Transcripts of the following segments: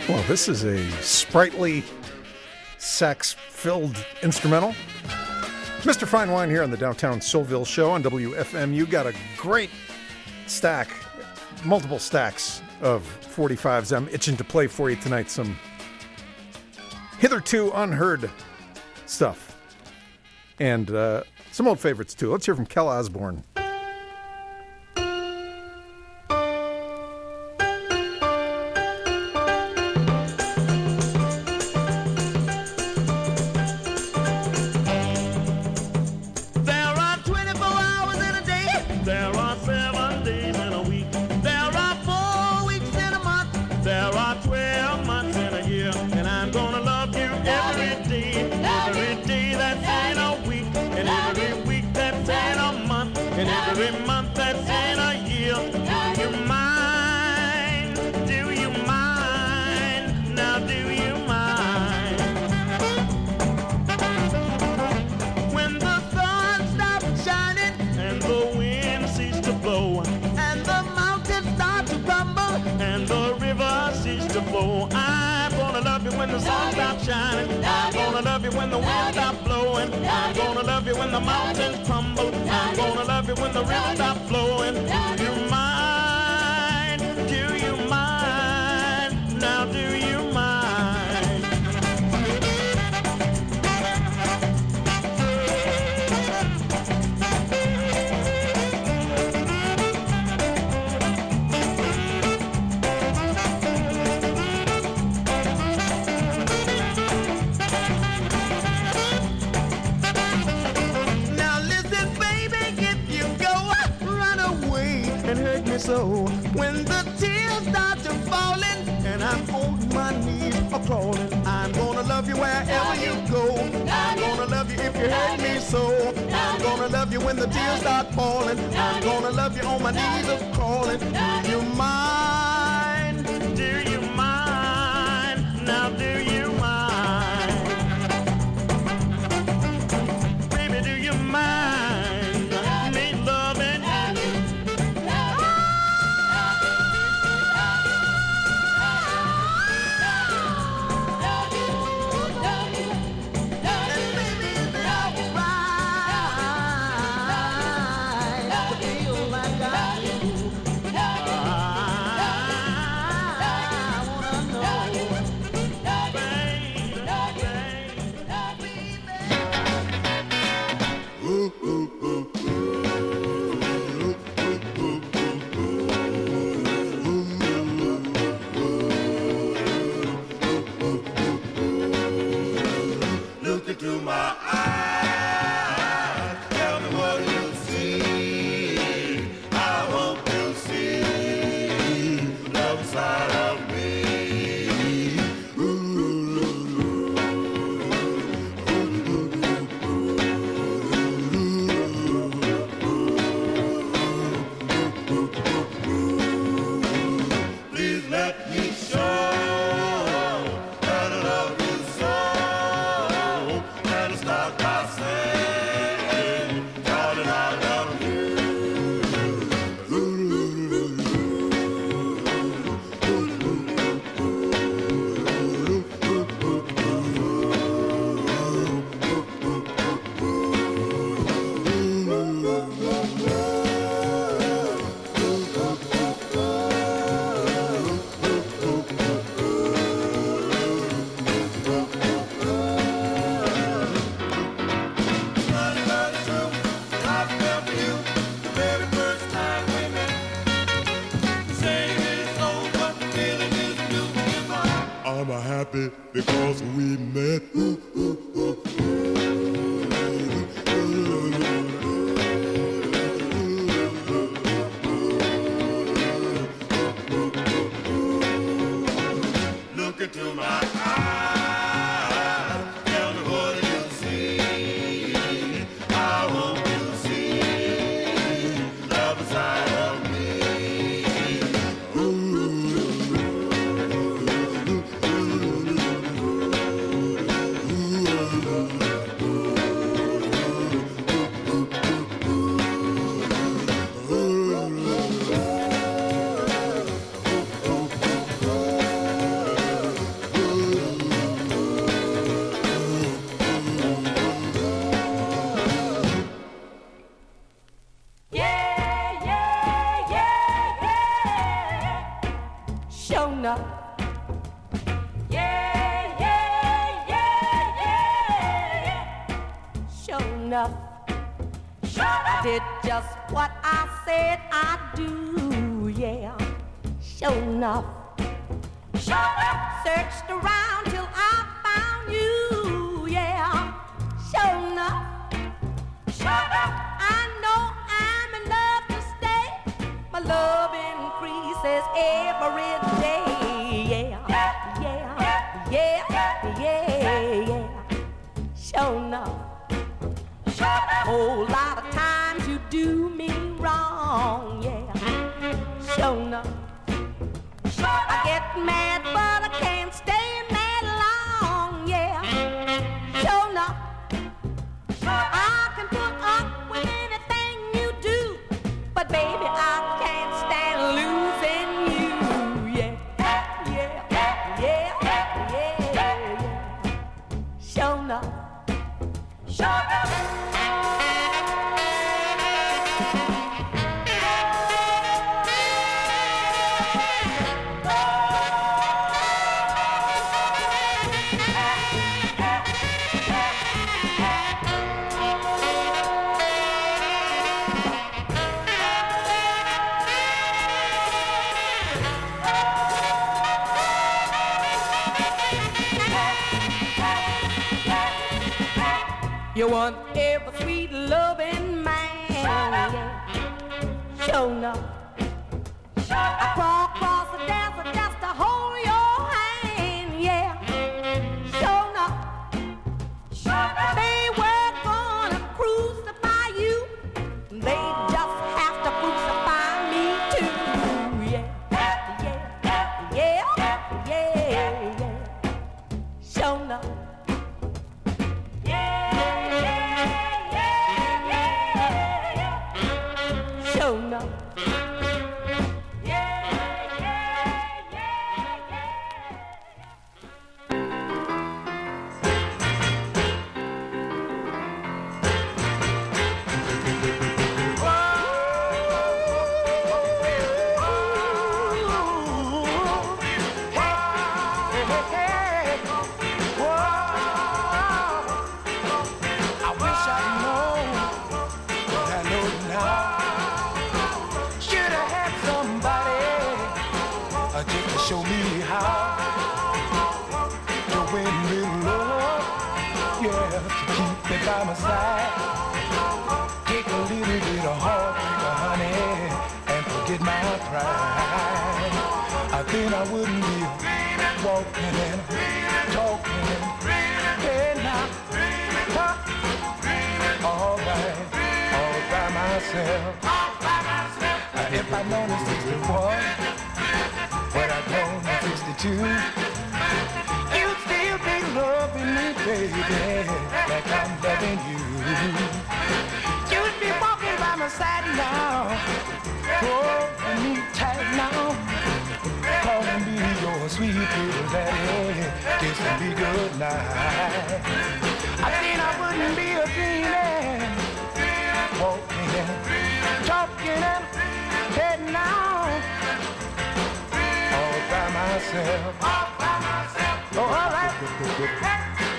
Well, this is a sprightly, sax-filled instrumental. Mr. Fine Wine here on the Downtown Soulville Show on WFMU. Got a great stack, multiple stacks of 45s. I'm itching to play for you tonight. Some hitherto unheard stuff. And some old favorites, too. Let's hear from Kel Osborne. When the sun stops shining, I'm gonna love you when the wind stops blowing. I'm gonna love you when the mountains crumble. I'm gonna love you when the river stops flowing. Do you mind? Do you mind? Now do you mind? So when the tears start to falling and I'm on my knees or crawling, I'm gonna love you wherever you go. I'm gonna love you if you hurt me so. I'm gonna love you when the tears start falling. I'm gonna love you on my knees or crawling. Do you mind? Do you mind? Now do you mind? Baby, do you mind? Into my eyes, tell me what you see. I hope you see the side of me. Please let me show. Because we met. Look into my eyes, tell me what you see. I hope you see the other side of me. Ooh. enough. Yeah, yeah, yeah, yeah, yeah. Sure enough. I did just what I said I'd do, yeah. Sure enough. Searched around till I found you, yeah. Sure enough. I know I'm in love to stay. My love increases every day, yeah. Yeah, yeah, yeah, yeah. Sure enough. Whole lot of times you do me wrong, yeah. Sure enough. I get mad, but I can't stay mad long, yeah. Sure enough. I can put up with anything you do, but baby, I can't stand losing you, yeah. Yeah, yeah, yeah, yeah. Sure enough. Sure enough. You want every sweet loving man, yeah. Sure enough. I crawl across the desert just to hold your hand, yeah. Sure enough. They were gonna crucify you. They just have to crucify me too, yeah. Yeah, yeah, yeah, yeah. Sure enough. Show me how to win real love, yeah, to keep me by my side. Take a little bit of heartbreak, honey, and forget my pride. Then I wouldn't be walking and talking and head now, all right, all by myself. If I'd known at 61 what I've known at 62, you'd still be loving me, baby, like I'm loving you. You'd be walking by my side now, holding me tight now, calling me your sweet little daddy, kissing me good night. I think I wouldn't be a dreaming, walking and talking and heading out all by myself. Oh, all right.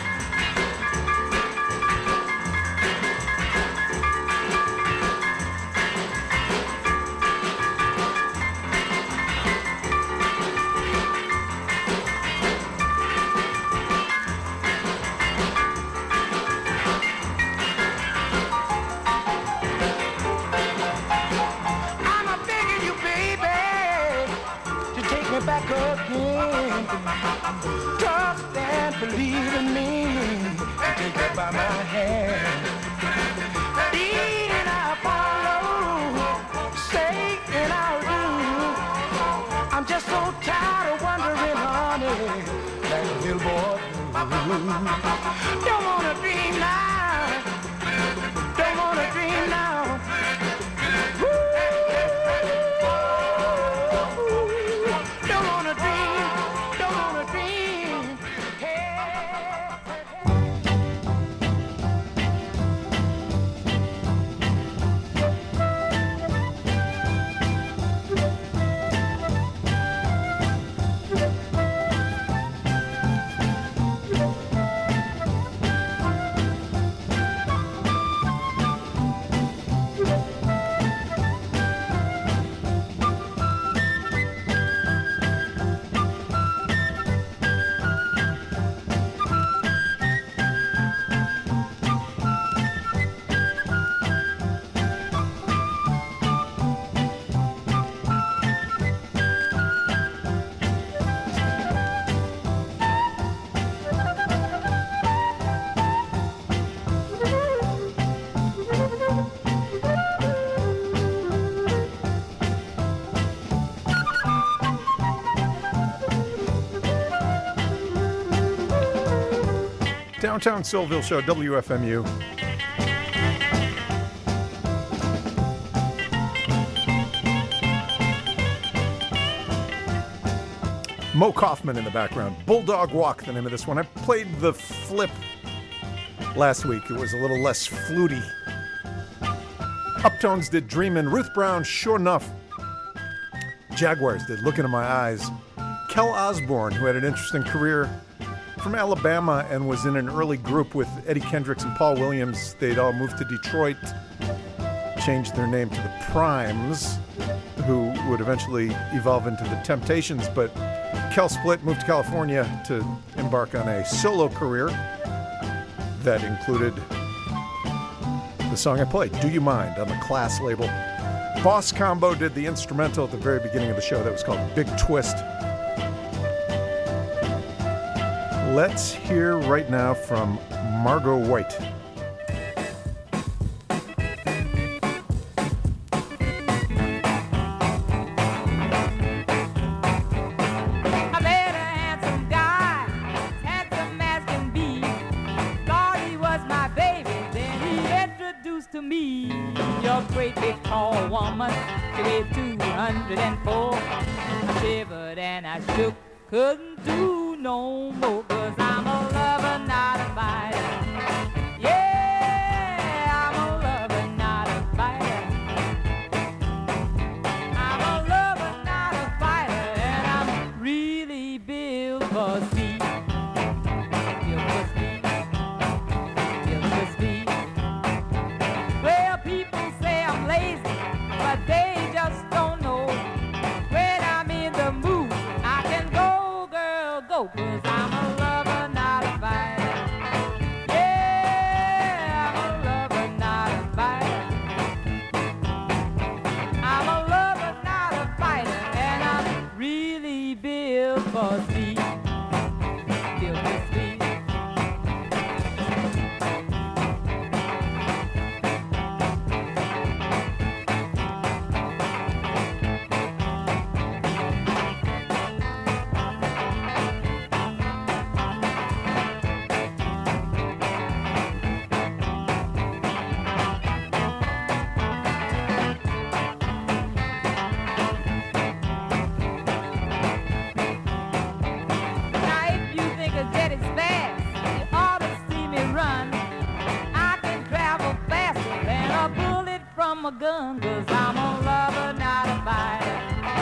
Back again, trust and believe in me, and take it by my hand. Lead and I follow, say and I'll do. I'm just so tired of wondering, honey, like a little boy blue. Don't wanna dream now, don't wanna dream now. Downtown Soulville Show, WFMU. Mo Kaufman in the background. Bulldog Walk, the name of this one. I played the flip last week. It was a little less fluty. Uptones did Dreamin'. Ruth Brown, Sure Enough. Jaguars did Look Into My Eyes. Kel Osborne, who had an interesting career from Alabama and was in an early group with Eddie Kendricks and Paul Williams. They'd all moved to Detroit, changed their name to the Primes, who would eventually evolve into the Temptations, but Kel split, moved to California to embark on a solo career that included the song I played, Do You Mind, on the Class label. Boss Combo did the instrumental at the very beginning of the show that was called Big Twist. Let's hear right now from Margot White. Couldn't do no more, 'cause I'm a lover, not a fighter. Yeah, I'm a lover, not a fighter. I'm a lover, not a fighter, and I'm really built for speed. Built for speed. Built for speed. Well, people say I'm lazy, but they just don't know. When I'm in the mood, I can go, 'cause I'm a lover, not a fighter. Yeah, I'm a lover, not a fighter. I'm a lover, not a fighter, and I'm really built for speed. Built for speed. A gun, 'cause I'm a lover, not a fighter.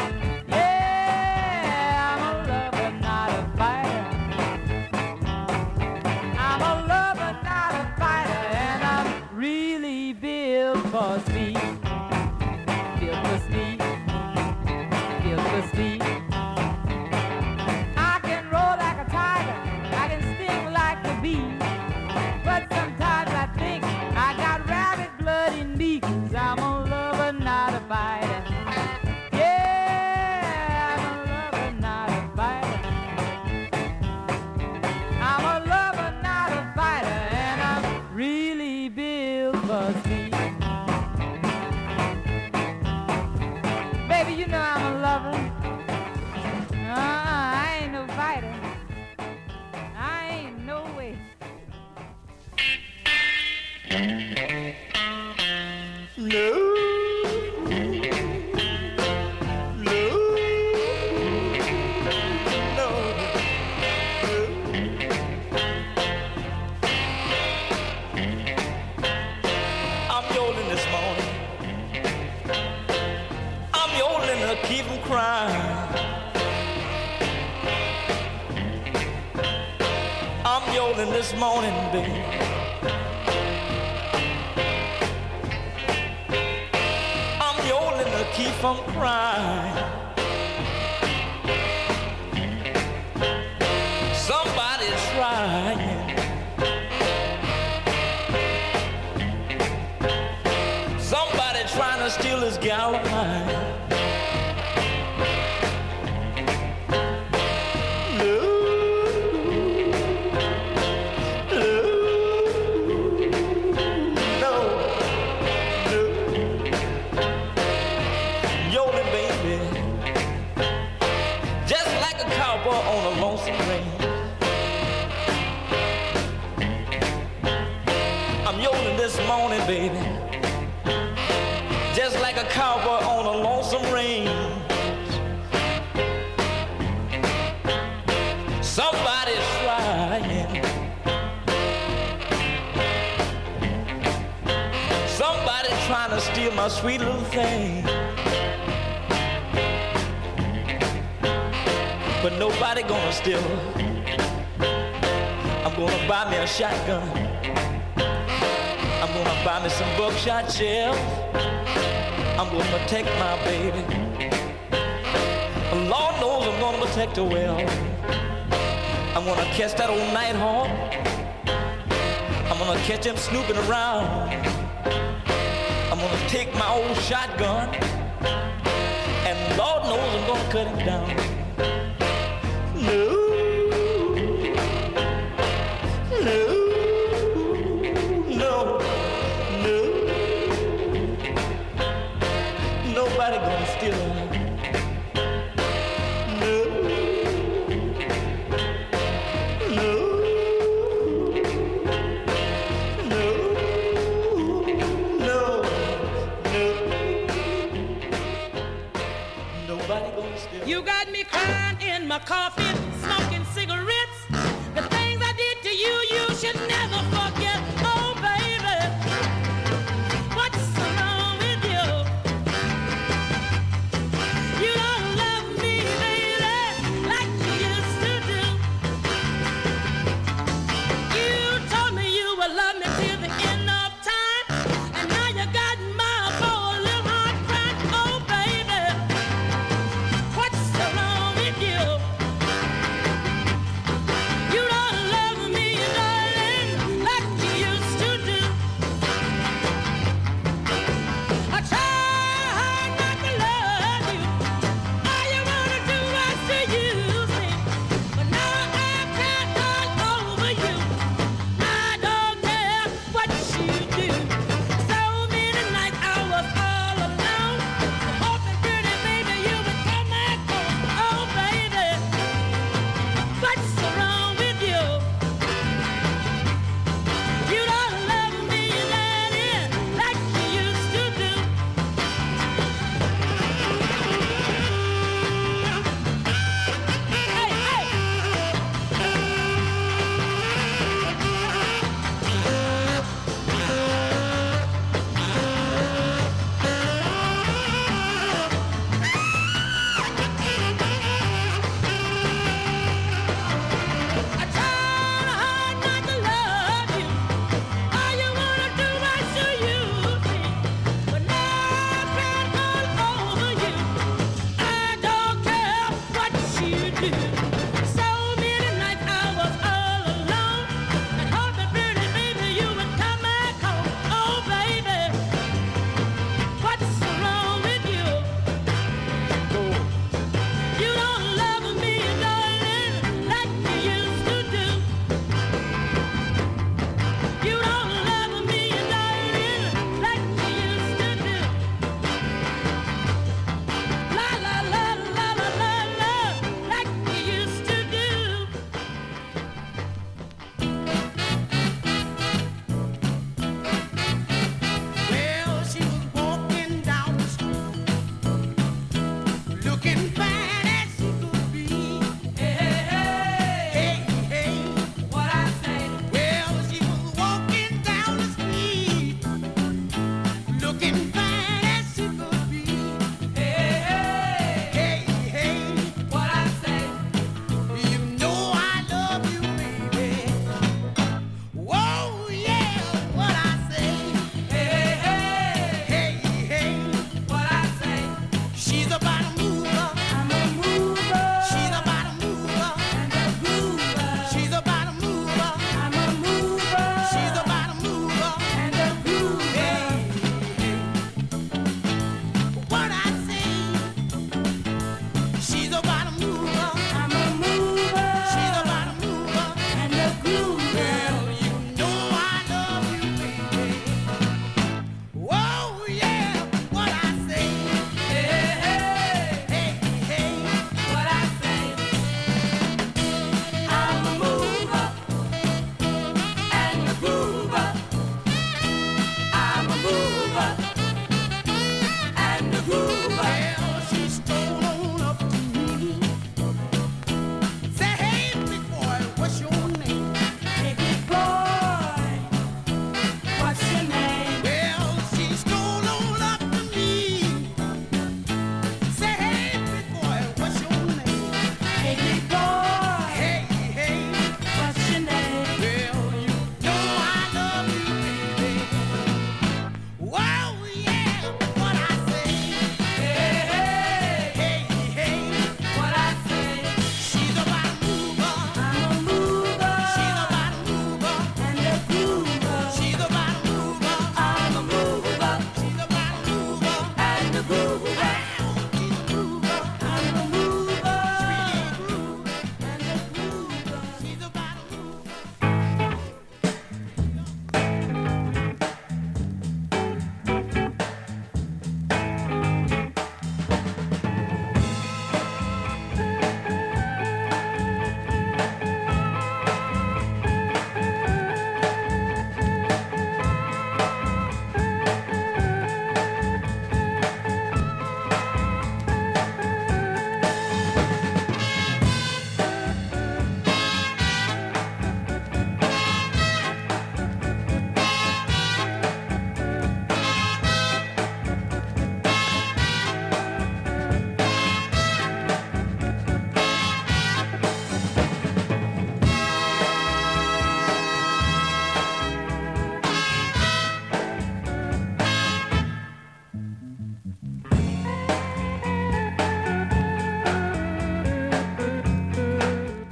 Yeah, I'm a lover, not a fighter. I'm a lover, not a fighter, and I'm really built for speed. Built for speed. Built for speed. I can roar like a tiger, I can sting like a bee, but sometimes I think I got rabbit blood in me. I'm a lover, not a fighter. Yeah, I'm a lover, not a fighter. I'm a lover, not a fighter, and I'm really built for speed. Baby, you know I'm a lover. I ain't no fighter. I ain't no way. No. Keep them crying. I'm yodeling this morning, baby. I'm yodeling to keep them crying. Somebody's trying. Somebody trying to steal his gal of mine. On a lonesome range, baby. Just like a cowboy on a lonesome range. Somebody's trying. Somebody's trying to steal my sweet little thing. But nobody gonna steal her. I'm gonna buy me a shotgun. I'm gonna buy me some buckshot shells. I'm gonna protect my baby. Lord knows I'm gonna protect her well. I'm gonna catch that old nighthawk. I'm gonna catch him snooping around. I'm gonna take my old shotgun. And Lord knows I'm gonna cut him down. No, no, no, no. Nobody gonna steal her. No, no, no, no, no. Nobody gonna steal her. You got me crying in my coffee, smoking cigarettes. The things I did to you, you should never forget. Oh, baby, what's so wrong with you? You don't love me, baby, like you used to do. You told me you would love me till the end of time, and now you got my poor little heart crying. Oh, baby, what's so wrong with you? You don't love me, darling,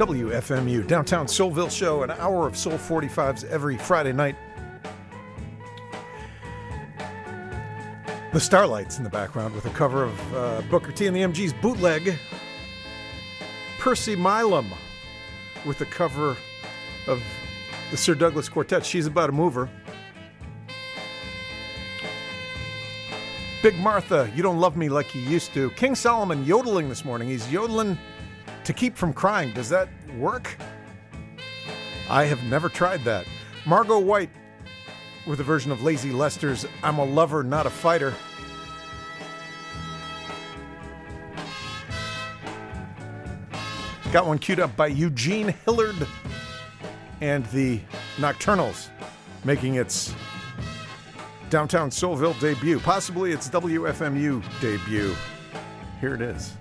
WFMU, Downtown Soulville Show, an hour of Soul 45s every Friday night. The Starlights in the background with a cover of Booker T and the MG's Bootleg. Percy Milam with a cover of the Sir Douglas Quartet, She's About a Mover. Big Martha, You Don't Love Me Like You Used to. King Solomon yodeling this morning. He's yodeling to keep from crying. Does that work? I have never tried that. Margot White with a version of Lazy Lester's I'm a Lover, Not a Fighter. Got one queued up by Eugene Hillard and the Nocturnals, making its Downtown Soulville debut, possibly its WFMU debut. Here it is.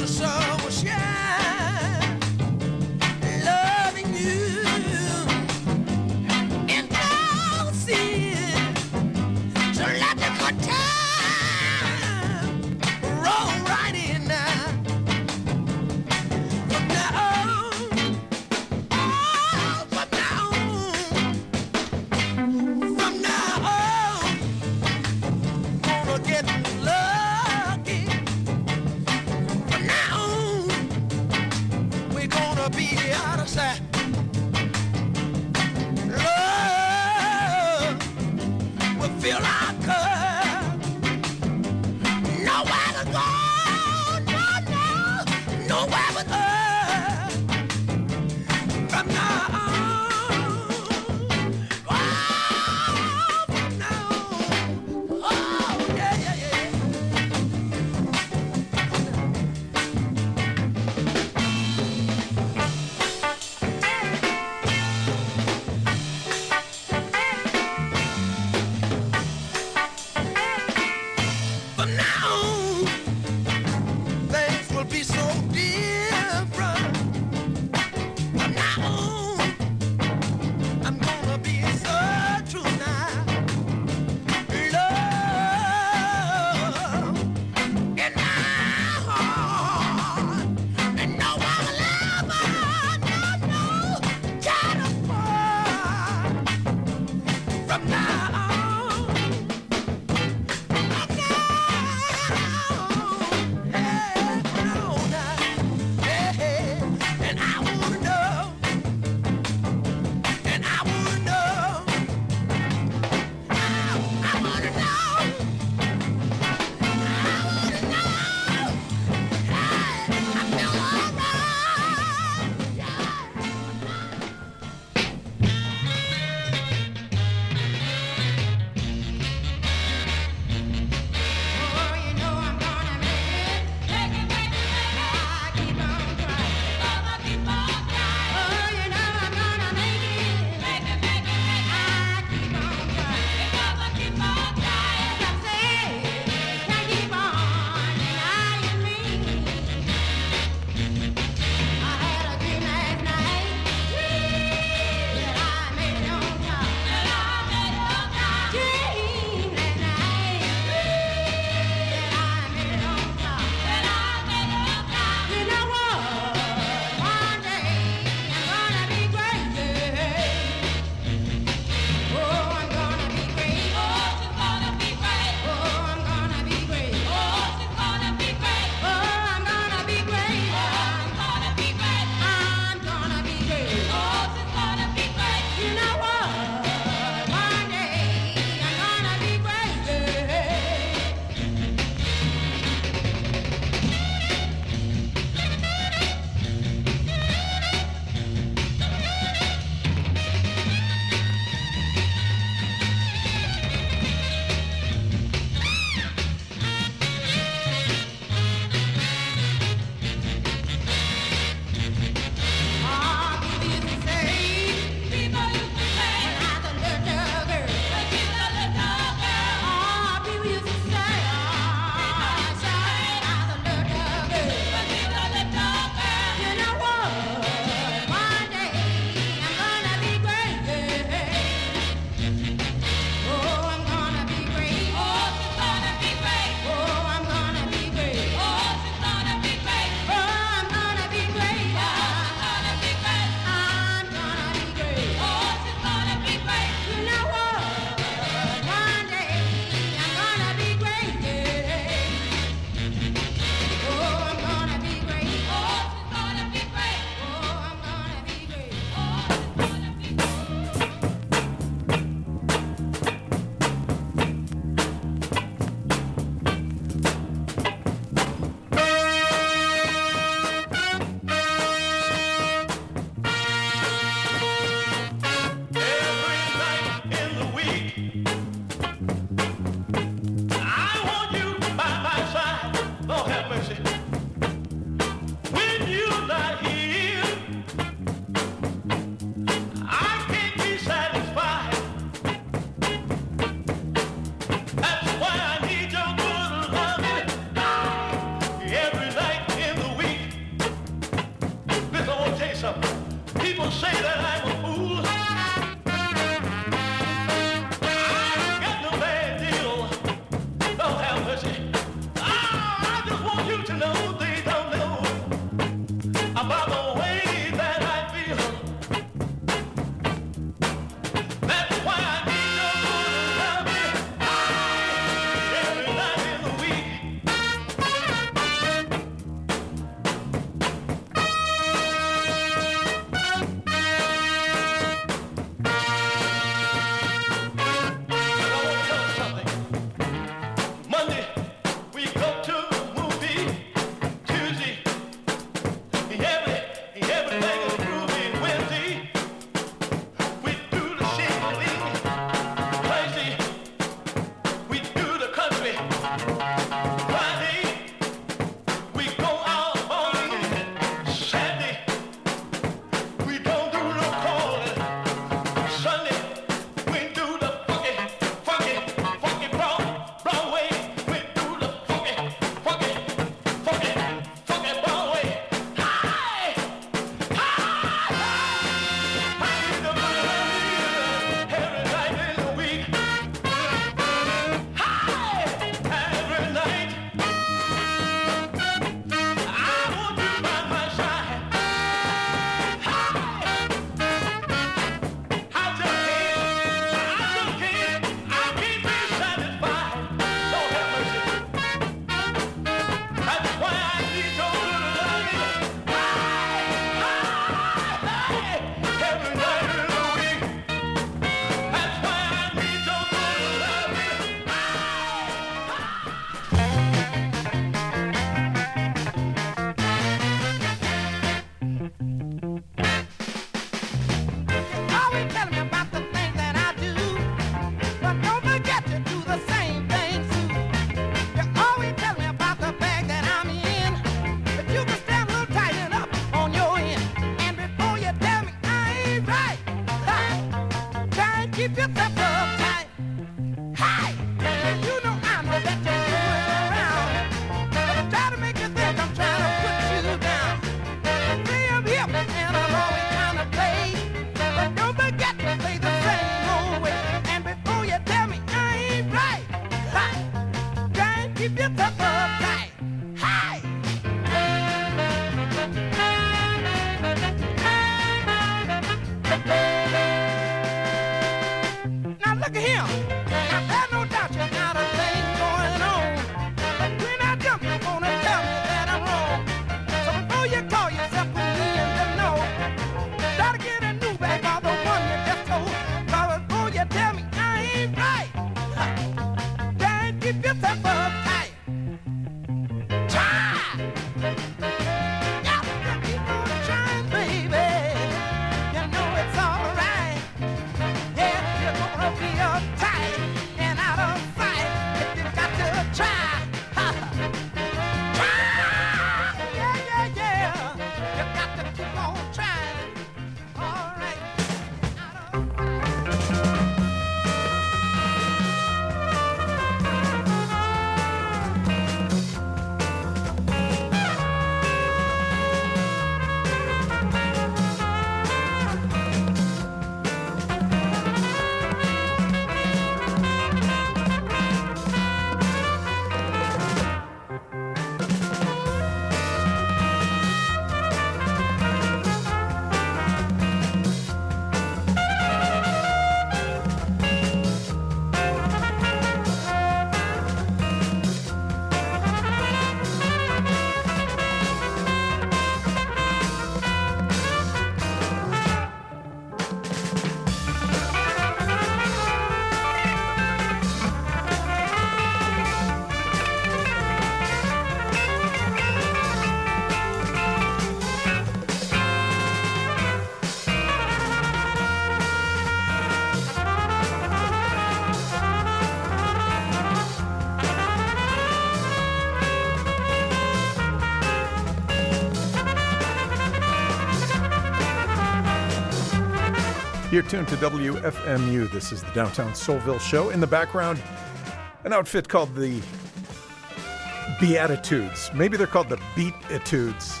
You're tuned to WFMU. This is the Downtown Soulville Show. In the background, an outfit called the Beatitudes. Maybe they're called the Beat-itudes.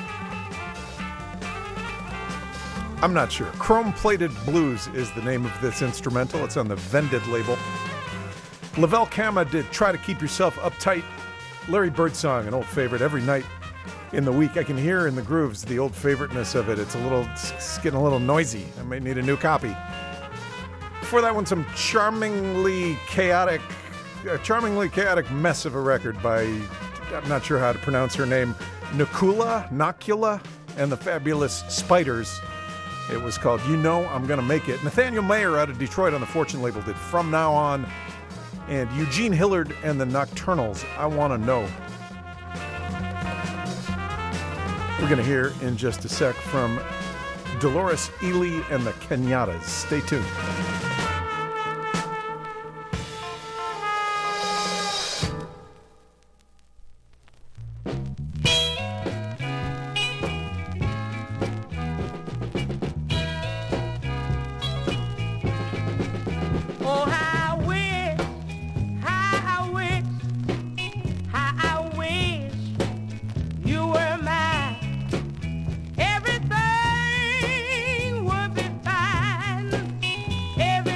I'm not sure. Chrome-Plated Blues is the name of this instrumental. It's on the Vended label. Lavelle Kama did Try to Keep Yourself Uptight. Larry Birdsong, an old favorite. Every night in the week, I can hear in the grooves the old favoriteness of it. It's getting a little noisy. I may need a new copy. Before that one, some charmingly chaotic mess of a record by, I'm not sure how to pronounce her name, Nocula, and the Fabulous Spiders. It was called You Know I'm Gonna Make It. Nathaniel Mayer out of Detroit on the Fortune label did From Now On. And Eugene Hillard and the Nocturnals, I Wanna Know. We're going to hear in just a sec from Dolores Ely and the Kenyattas. Stay tuned. Everything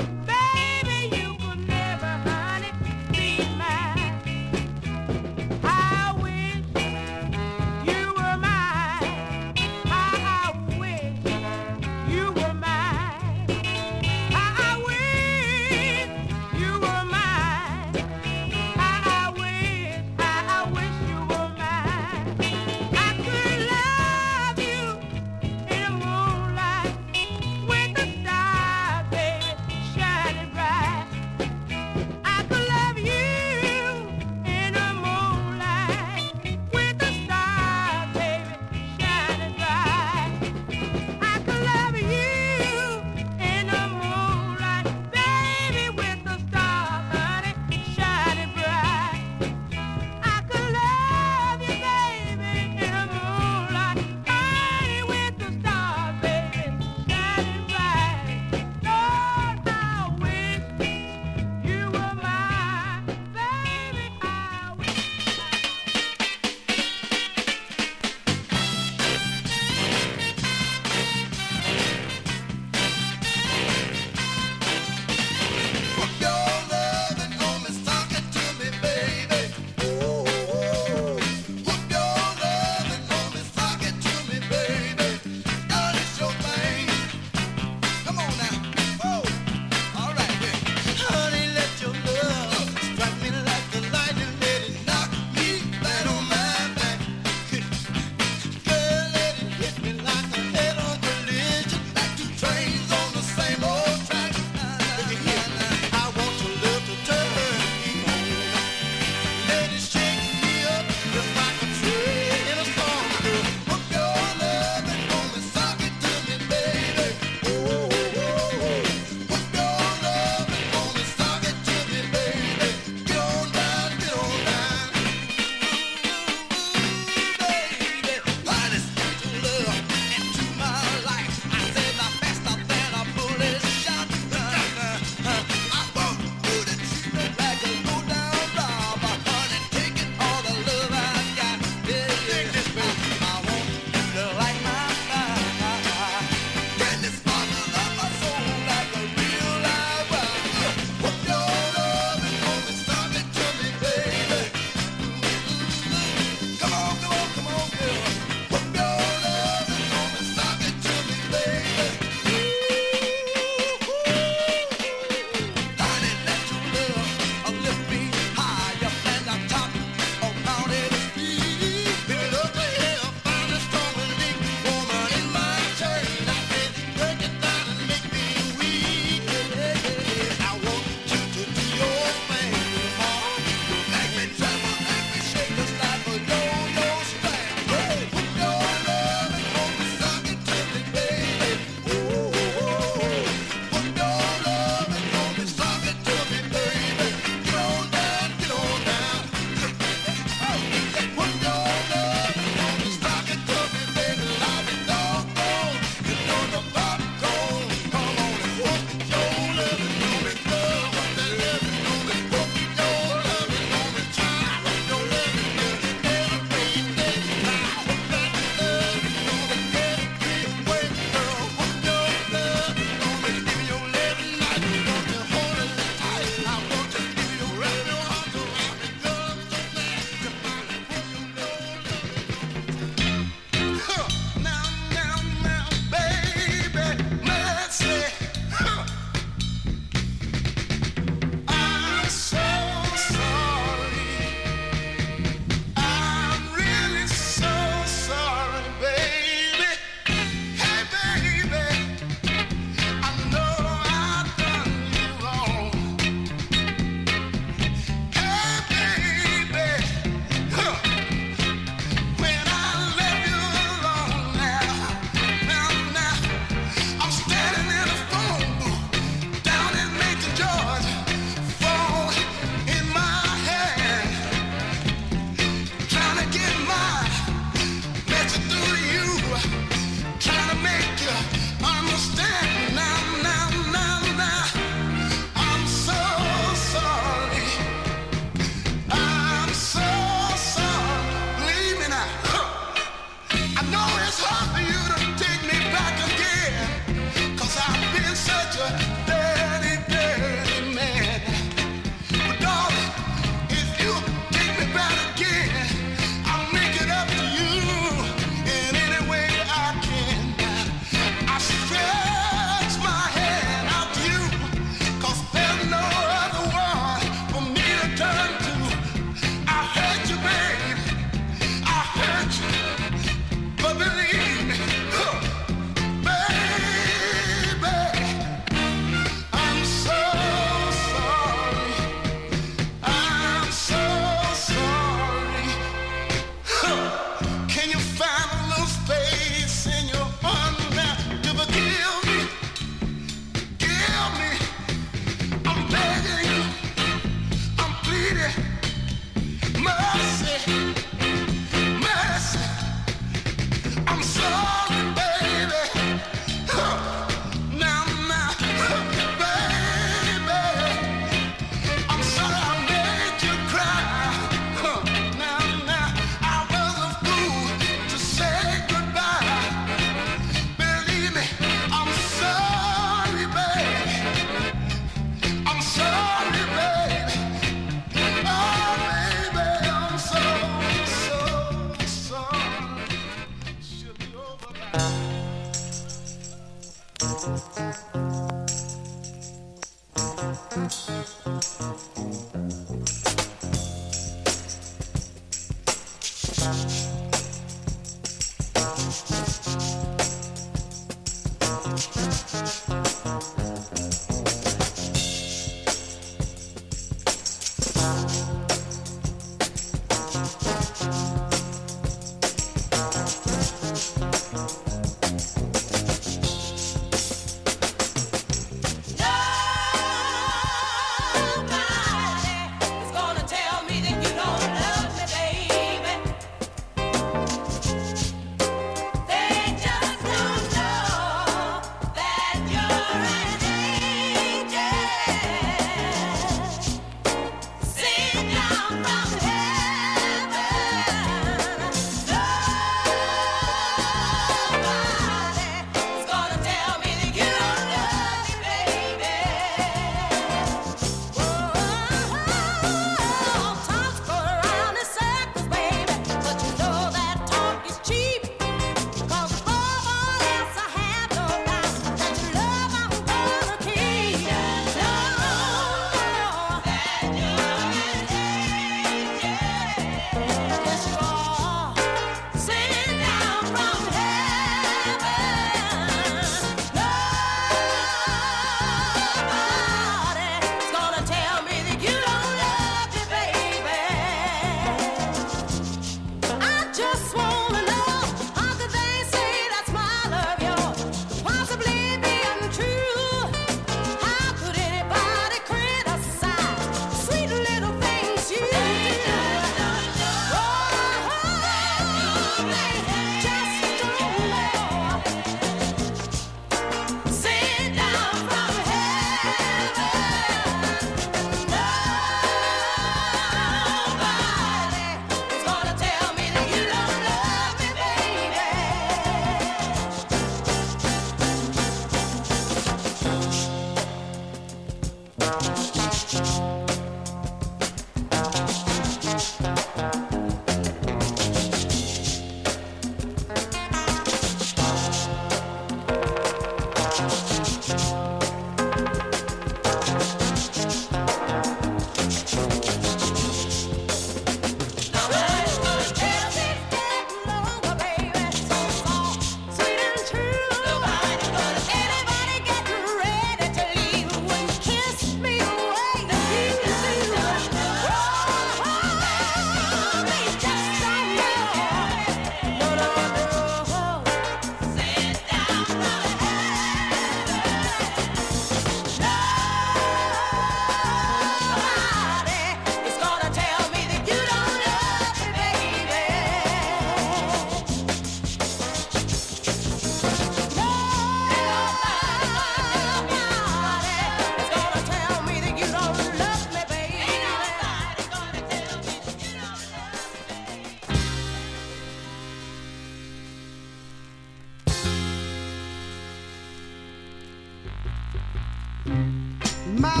My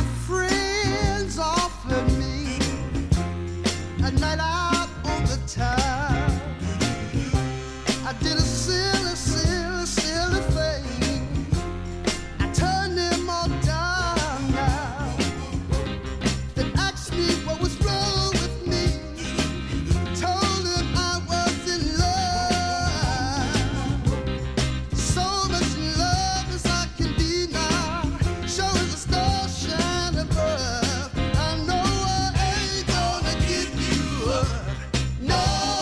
friends offered me a night out on the town. I did a silly, silly, silly thing. I turned them all down now. They asked me what was wrong with me. Told them I was in love. So much in love as I can be now. Show as the stars shine above. I know I ain't gonna give you up. No.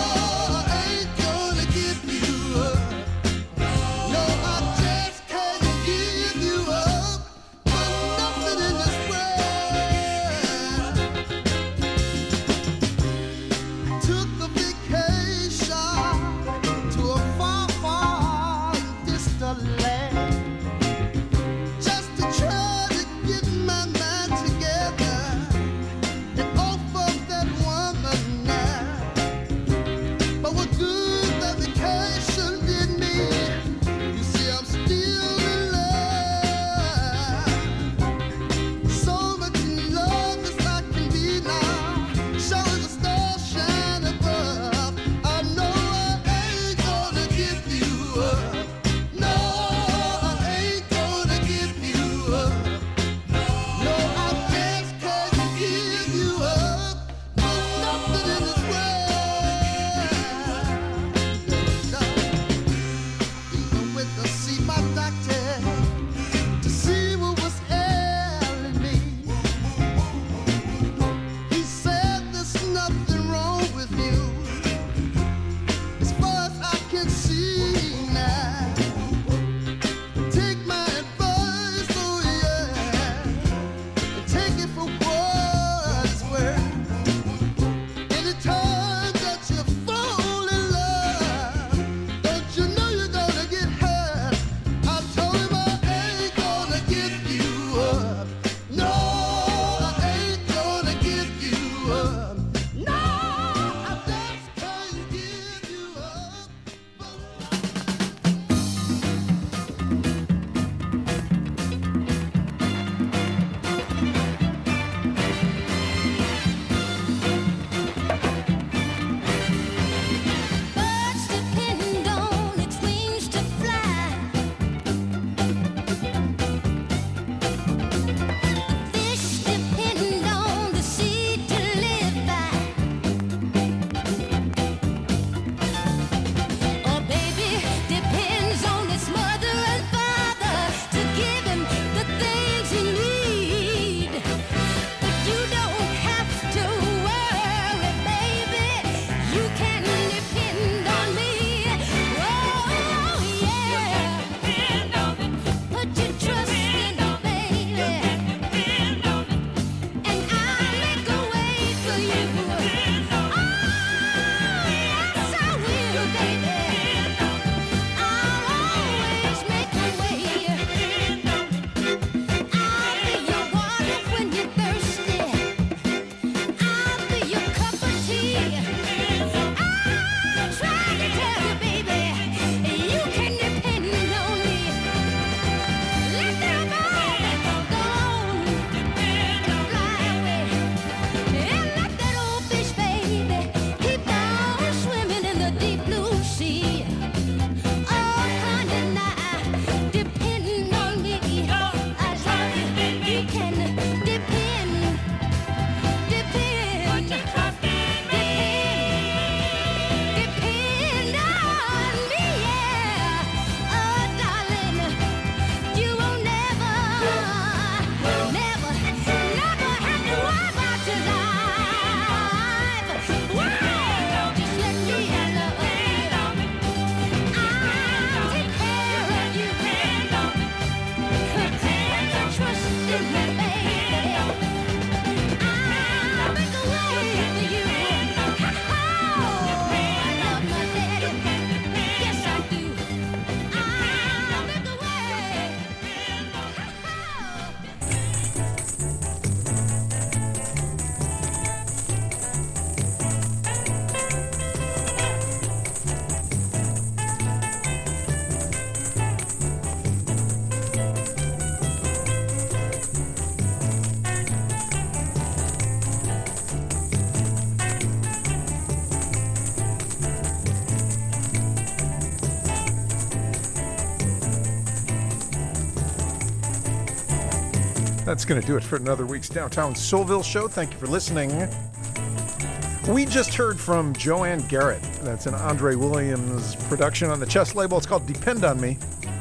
That's going to do it for another week's Downtown Soulville show. Thank you for listening. We just heard from Joanne Garrett. That's an Andre Williams production on the Chess label. It's called Depend on Me.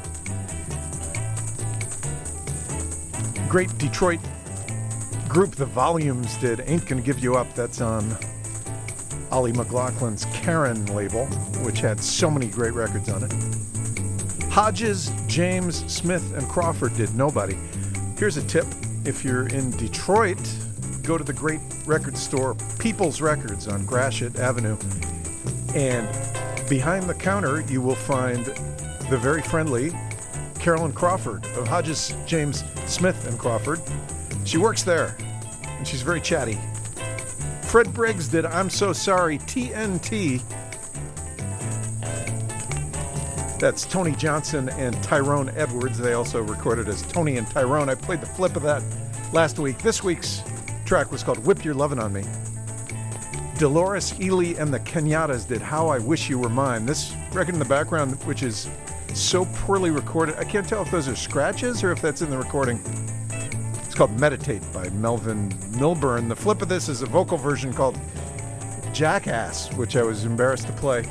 Great Detroit group, The Volumes, did Ain't Gonna Give You Up. That's on Ollie McLaughlin's Karen label, which had so many great records on it. Hodges, James, Smith, and Crawford did Nobody. Here's a tip. If you're in Detroit, go to the great record store People's Records on Gratiot Avenue. And behind the counter, you will find the very friendly Carolyn Crawford of Hodges, James, Smith, and Crawford. She works there, and she's very chatty. Fred Briggs did I'm So Sorry, TNT. That's Tony Johnson and Tyrone Edwards. They also recorded as Tony and Tyrone. I played the flip of that last week. This week's track was called Whip Your Lovin' on Me. Dolores Ely and the Kenyattas did How I Wish You Were Mine. This record in the background, which is so poorly recorded, I can't tell if those are scratches or if that's in the recording. It's called Meditate by Melvin Milburn. The flip of this is a vocal version called Jackass, which I was embarrassed to play.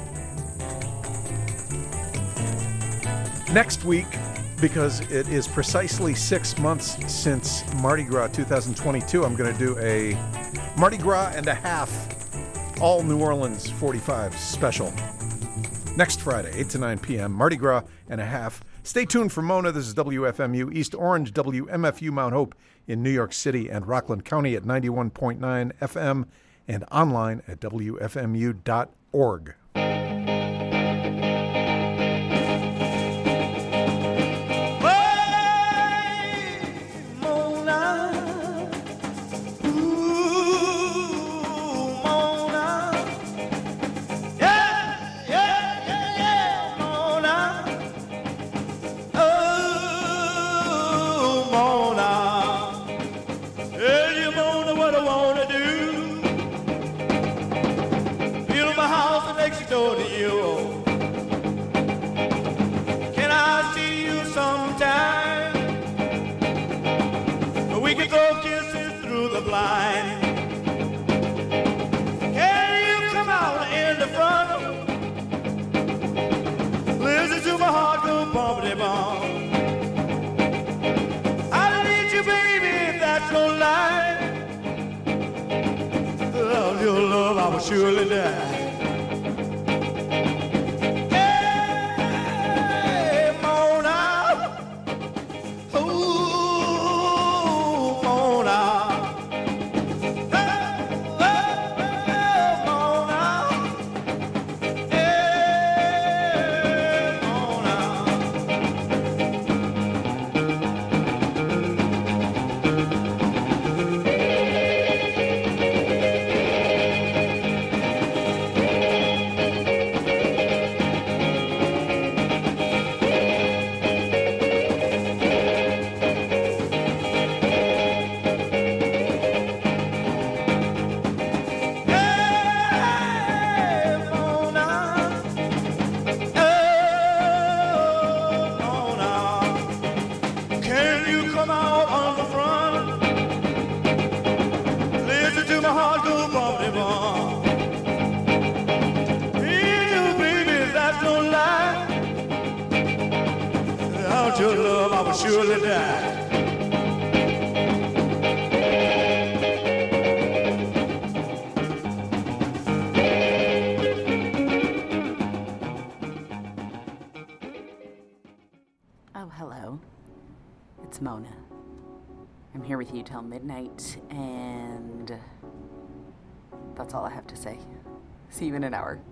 Next week, because it is precisely 6 months since Mardi Gras 2022, I'm going to do a Mardi Gras and a half all New Orleans 45 special. Next Friday, 8 to 9 p.m., Mardi Gras and a half. Stay tuned for Mona. This is WFMU East Orange, WMFU Mount Hope in New York City and Rockland County at 91.9 FM and online at WFMU.org. Surely die. your love, I would surely die. Oh, hello. It's Mona. I'm here with you till midnight, and that's all I have to say. See you in an hour.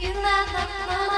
You never know.